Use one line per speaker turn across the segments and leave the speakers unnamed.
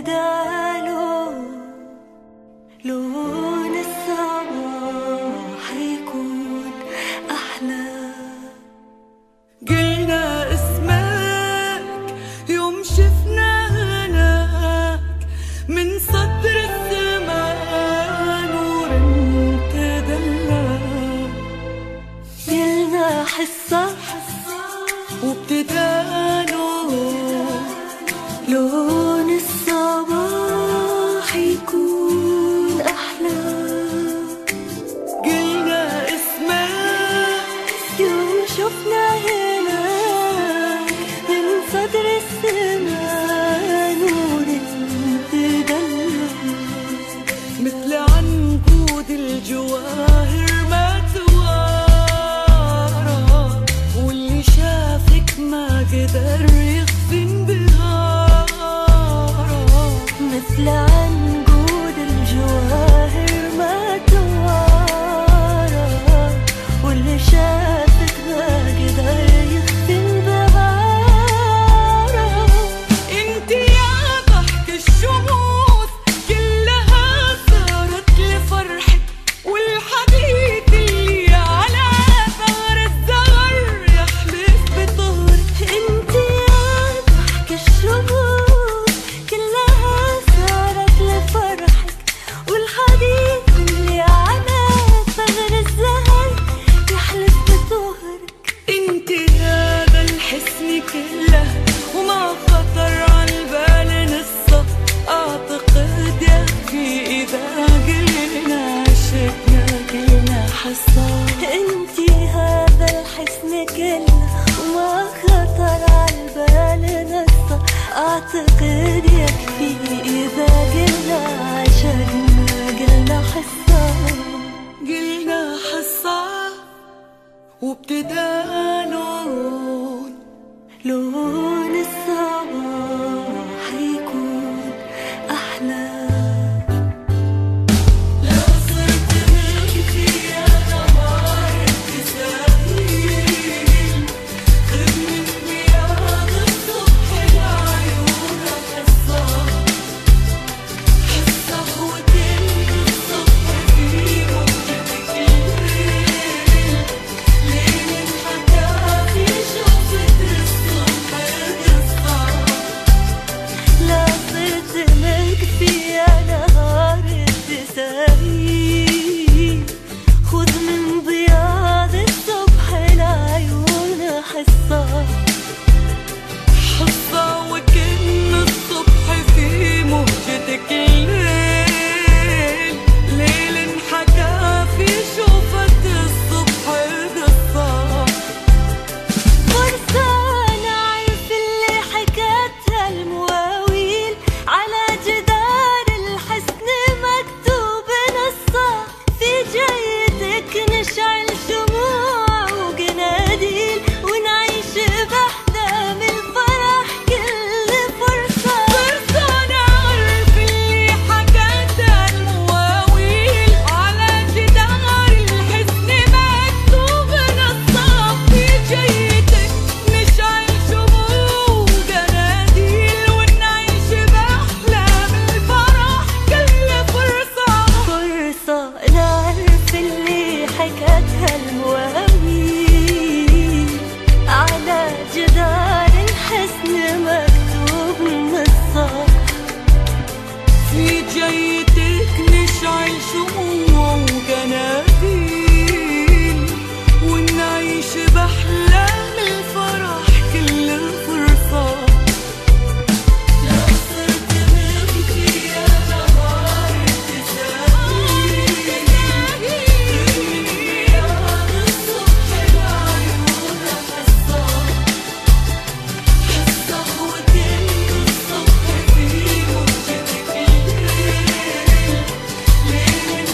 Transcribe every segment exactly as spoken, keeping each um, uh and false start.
وابتداله لون الصباح يكون أحلى.
قلنا اسمك يوم شفنا هناك من صدر السماء نور تدلى.
قلنا حصة
وابتداله
لون الصباح يكون أحلى.
قلنا اسمك
يوم شفنا هناك من صدر السماء نور تدلى.
مثل عنقود الجواهر ما توارى، واللي شافك ما قدر يخفي انبهاره.
مثل عنقود الجواهر ما توارى، واللي شافك ما قدر يخفي انبهاره.
انت يا ضحك الشموس كلها صارت لفرحك، والحديث اللي على ثغر الزهر يحلف بطهرك.
انت يا ضحك الشموس كلها صارت لفرحك، والحديث اللي على ثغر الزهر يحلف بطهرك.
انت هذا الحسن كله وما خطر عالبال نصه، اعتقد يكفي اذا قلنا عشقنا كلنا حصه.
انت هذا الحسن كله وما خطر عالبال نصه، اعتقد يكفي اذا قلنا عشقنا قلنا حصه.
قلنا حصه وابتدى لون
لون الصباح يكون أحلى.
لو صرت ملكي يا نهار التساهيل، خذ من بياض الصبح لعيونك حصة. حصة وكل الصبح في موجتك الليل، ليل انحكى في شوفة الصبح قصة.
لا صرت ملك في نهار التساهيل، خذ من بياض الصبح لعيون حصة.
حصة وكأن الصبح في موجتك الليل، ليل انحكى في شوفة الصبح قصة.
فرصة نعرف اللي حكتها المواويل، على جدار الحسن مكتوب نصه. في جيتك نشعل شموع وقناديل، ونعيش بأحلام الفرح كل فرصة.
فرصة نعرف اللي حكتها المواويل، على جدار الحزن مكتوب نصه. في جيتك نشعل شموع وقناديل، ونعيش بأحلام الفرح كل فرصة.
فرصة نعرف اللي حكتها المواويل، على جدار الحسن مكتوب نصه.
في جيتك نشعل شموع وقناديل، ونعيش بأحلام الفرح كل فرصة. لو صرت ملكي يا نهار التساهيل، خذ من بياض الصبح لعيونك حصة. حصة وكأن الصبح في موجتك الليل، ليل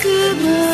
كمان